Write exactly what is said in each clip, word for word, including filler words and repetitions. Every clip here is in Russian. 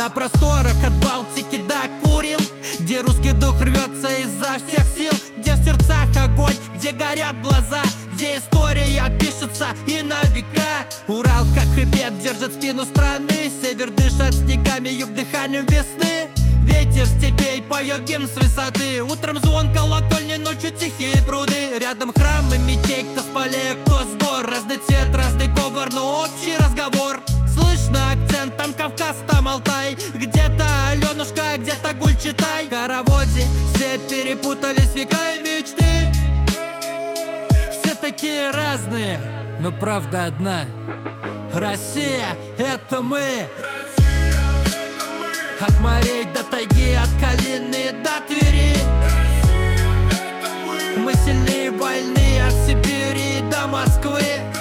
На просторах от Балтики до Курил, где русский дух рвется изо всех сил, где в сердцах огонь, где горят глаза, где история пишется и на века. Урал как хребет держит спину страны, север дышит снегами, юг дыханием весны. Ветер степей поет гимн с высоты, утром звон колокольни, ночью тихие пруды. Рядом храмы мечей, кто с полей, кто с гор. Разный цвет, разный говор, но общий разговор. Слышно акцент, там Кавказ, там Алтай, где-то Аленушка, где-то Гуль-Читай. В хороводе все перепутались века и мечты. Все такие разные, но правда одна: Россия — это мы. От морей до тайги, от Калины до Твери. Мы сильнее войны, от Сибири до Москвы.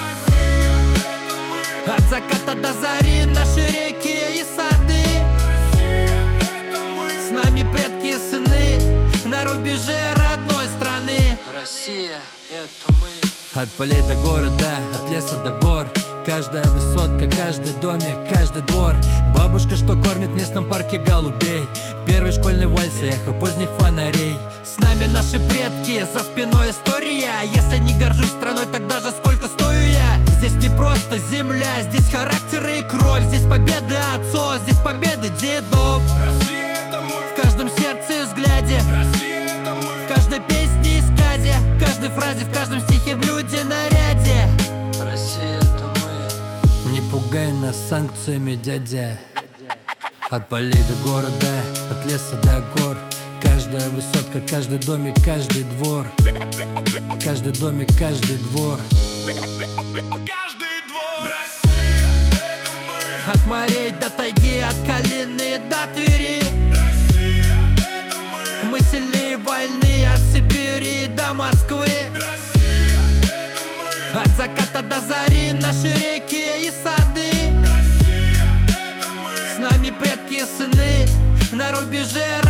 От заката до зари наши реки и сады. С нами предки и сыны на рубеже родной страны. Россия — это мы. От полей до города, от леса до гор. Каждая высотка, каждый домик, каждый двор. Бабушка, что кормит в местном парке голубей. Первый школьный вальс, эхо поздних фонарей. С нами наши предки, за спиной история. Если не горжусь страной, тогда же сколько стою я. Здесь не просто земля, здесь характеры и кровь. Здесь победы отцов, здесь победы дедов. В каждом сердце и взгляде, в каждой песне и сказе, в каждой фразе, в каждом стихе, в люди наряде. Россия — это мы. Не пугай нас санкциями, дядя. От полей до города, от леса до гор. Каждая высотка, каждый домик, каждый двор. Каждый домик, каждый двор. Каждый двор. От морей до тайги, от Калины до Твери. Мы сильнее войны, от Сибири до Москвы. От заката до зари наши реки и сады. С нами предки и сыны на рубеже